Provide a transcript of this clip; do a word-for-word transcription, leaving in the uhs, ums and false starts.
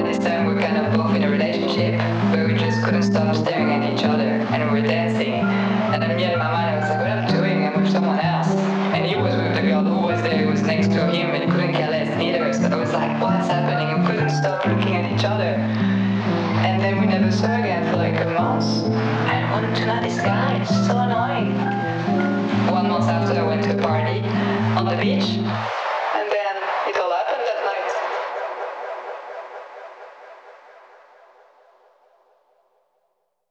this time we're kind of both in a relationship, but we just couldn't stop staring at each other, and we were dancing. And then me in my mind, I was like, what am I doing? I'm with someone else. And he was with the girl who was there, who was next to him, and he couldn't care less neither. So I was like, what's happening? We couldn't stop looking at each other. And then we never saw again for like a month. I wanted to know this guy, it's so annoying. One month after,